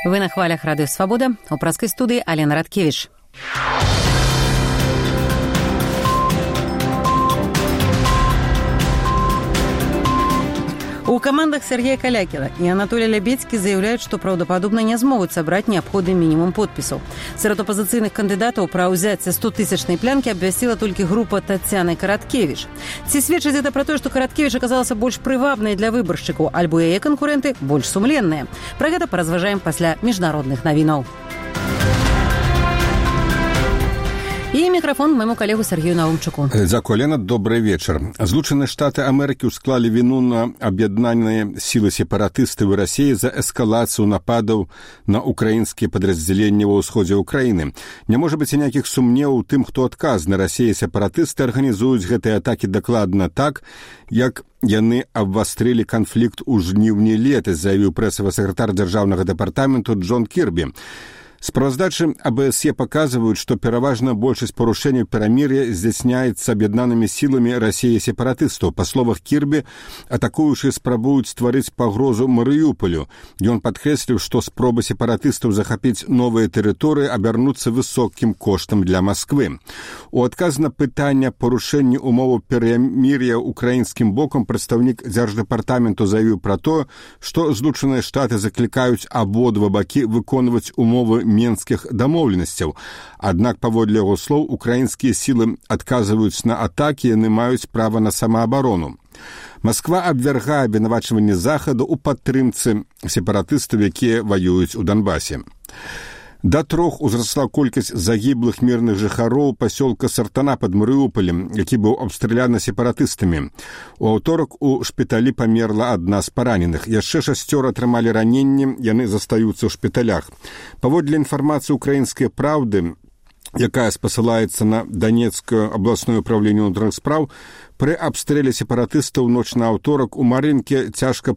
Вы на хвалях Радио Свобода. У праской студии Алена Радкевич. У командах Сергея Калякіна и Анатолия Лябедзькі заявляют, что правдоподобно не смогут собрать необходимый минимум подписов. Среди оппозиционных кандидатов про взятие 100-тысячной плянки обвестила только группа Татьяны Караткевич. Ці сведчыць это про то, что Караткевич оказался больше привабной для выборщиков, альбо яе конкуренты больше сумленные. Про это поразважаем после международных новинов. І мікрафон майму калегу Сергею Наумчуку. Дзякуй, Алена, добрый вечер. Злучаныя Штаты Амерыкі ўсклалі віну на аб'яднаныя сілы сепаратыстаў Расіі за эскалацыю нападаў на украінскія падраздзяленні ва ўсходзе ўкраіны. Не можа быць ніякіх сумневаў у тым, хто адказны. Расія сепаратысты арганізуюць гэтыя атакі дакладна так, як яны абвастрылі канфлікт у жніўні летась, заявіў прэсавы сакратар дзяржаўнага дэпартаменту Джон Кірбі. Справаздачы АБСЕ показывают, что пераважна большасць парушэнняў перамір'я здзяйсняецца аб'яднанымі сіламі Расіі сепаратыстаў. Па словах Кірбі, атакуючыя спрабуюць стварыць пагрозу Марыюполю. Ён падкрэсліў, што спробы сепаратыстаў захапіць новыя тэрыторыі абярнуцца высокім коштам для Масквы. У адказ на пытанне парушэння умоваў перамір'я украінскім бокам прадстаўнік дзярждэпартаменту заявіў пра тое, што Злучаныя Штаты заклікаюць абодва бакі выконваць умовы менскіх дамоўленасцяў. Аднак, паводле яго слоў, украінскія сілы адказваюць на атакі, яны маюць права на самаабарону. Масква абвяргае абвінавачванні Захаду ў падтрымцы сепаратыстаў, якія ваююць у Донбасе. Да 3 узрасла колькасць загіблых мірных жыхароў пасёлка Сартана пад Марыуполем, які быў абстраляны сепаратыстамі. У аўторак у шпіталі памерла адна з параненых. Яшчэ 6 атрымалі раненні, яны застаюцца ў шпіталях. Паводле інфармацыі «Украінскай правды», якая спасылаецца на Донецкое абласное управленне ўнутраных спраў, пры абстрэле сепаратыстаў ноч на аўторак у Марынке цяжка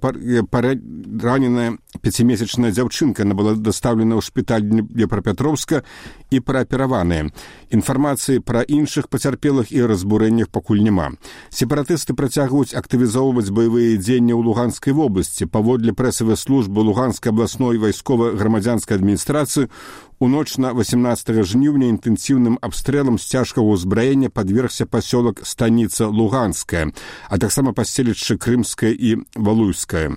параненая 5-месячная дзяўчынка. Яна была дастаўлена ў шпіталь Днепрапетровска і праапераваная. Інфармацыі пра іншых пацярпелых і разбурэннях пакуль няма. Сепаратысты працягваюць актывізоўваць баявыя дзеянні ў Луганскай вобласці. Паводле прэсавай службы Луганскай абласной вайскова-грамадзянскай адміністрацыі, у ноч на 18 жніўня інтэнсіўным абстрэлам з цяжкага ўзбраення падвергся пасёлак станіца Луганская, а таксама паселішчы Крымскае і Валуйскае.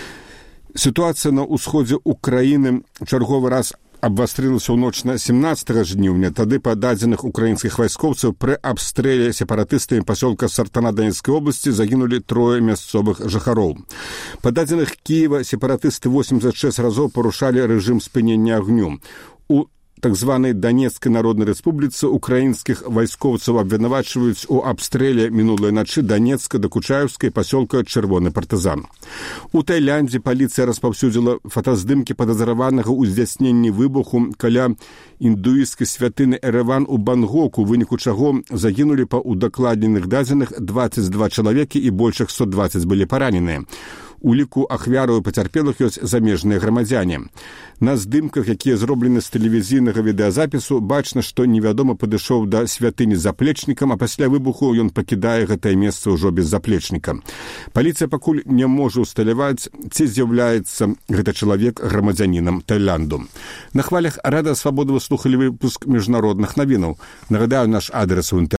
Сітуацыя на ўсходзе Украіны чарговы раз абвастрылася ў ноч на 17 жніўня. Тады, па дадзеных украінскіх вайскоўцаў, пры абстрэле сепаратыстамі пасёлка Сартана Донецкай обласці загінулі 3 мясцовых жыхароў. Па дадзеных Кіева сепаратысты 86 разоў парушалі рэжым спынення агню. У так званай Донецкай Народнай Рэспубліцы украінскіх вайскоўцаў абвінавачваюць у абстрэле мінулай начы Донецка, Дакучаеўскай пасёлка Чырвоны партызан. У Таіландзе паліцыя распаўсюдзіла фотаздымкі падазраванага ў здзяйсненні выбуху каля індуісцкай святыні Эрэван у Бангоку, у выніку чаго загінулі па удакладненых дадзеных 22 чалавекі і больш 120 былі параненыя. У ліку ахвяраў і пацярпелых ёсць замежныя грамадзяне. На здымках, якія зроблены з тэлевізійнага відэазапісу, бачна, што невядома падышоў да святыні з заплечнікам, а пасля выбуху ён пакідае гэтае месца ўжо без заплечніка. Паліцыя пакуль не можа ўсталяваць, ці з'яўляецца гэты чалавек грамадзянінам Таіланду. На хвалях Радыё Свабода вы слухалі выпуск міжнародных навінаў. Нагадаю, наш адрес у